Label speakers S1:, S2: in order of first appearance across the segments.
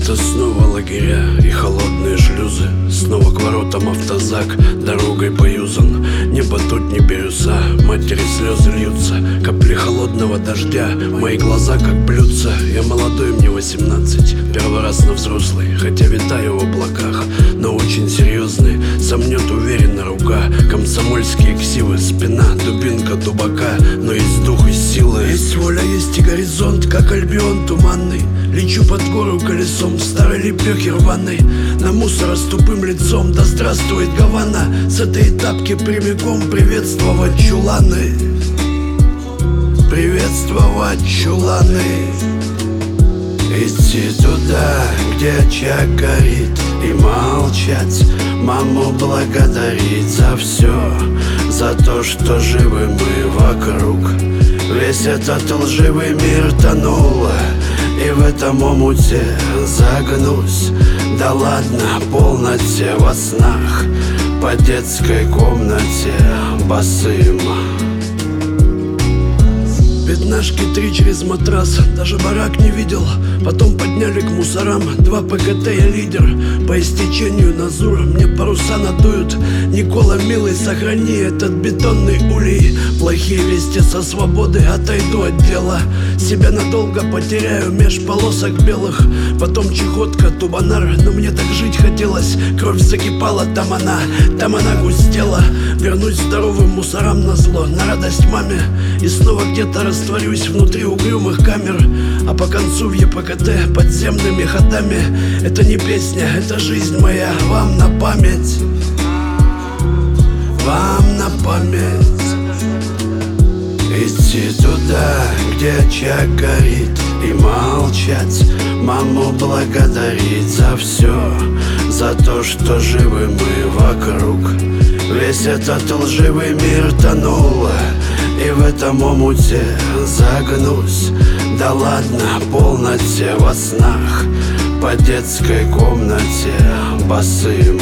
S1: Это снова лагеря и холодные шлюзы. Снова к воротам автозак, дорогой поюзан. Небо тут не бирюса, матери слезы льются. Капли холодного дождя, мои глаза как блюдца. Я молодой, мне 18, первый раз на взрослый. Хотя витаю в облаках, но очень серьезный. Сомнет уверенно рука, комсомольские ксивы. Спина, дубинка тубака, но есть дух и силы. Есть воля, есть и горизонт, как Альбион туманный. Лечу под гору колесом в старой лепехе рваной. На мусора с тупым лицом, да здравствует Гавана. С этой тапки прямиком приветствовать чуланы. Приветствовать чуланы. Идти туда, где очаг горит, и молчать, маму благодарить за все, за то, что живы мы вокруг. Весь этот лживый мир тонул, и в этом омуте загнусь. Да ладно, полноте во снах, по детской комнате босым. Пятнашки 3 через матрас, даже барак не видел. Потом подняли к мусорам 2 ПКТ, я лидер. По истечению Назур мне паруса надуют. Никола, милый, сохрани этот бетонный улей. Плохие вести со свободы, отойду от дела. Себя надолго потеряю меж полосок белых. Потом чехотка, тубанар, но мне так жить хотелось. Кровь закипала, там она густела. Вернусь здоровым мусорам назло, на радость маме. И снова где-то растворюсь внутри угрюмых камер. А по концу в ЕПКТ подземными ходами. Это не песня, это жизнь моя, вам на память. Вам на память. Идти туда, где очаг горит, и молчать, маму благодарить за все, за то, что живы мы вокруг. Весь этот лживый мир тонул, и в этом омуте загнусь. Да ладно, полноте во снах, по детской комнате босым.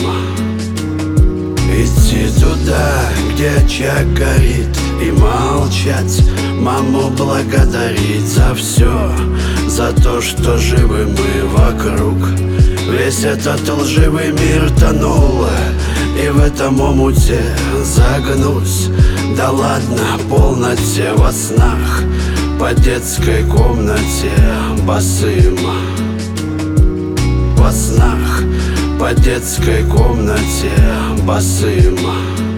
S1: Идти туда, где очаг горит, и молчать, маму благодарить за все, за то, что живы мы вокруг. Весь этот лживый мир тонул, и в этом омуте загнусь. Да ладно, полноте во снах, по детской комнате босым. Во снах, по детской комнате босым.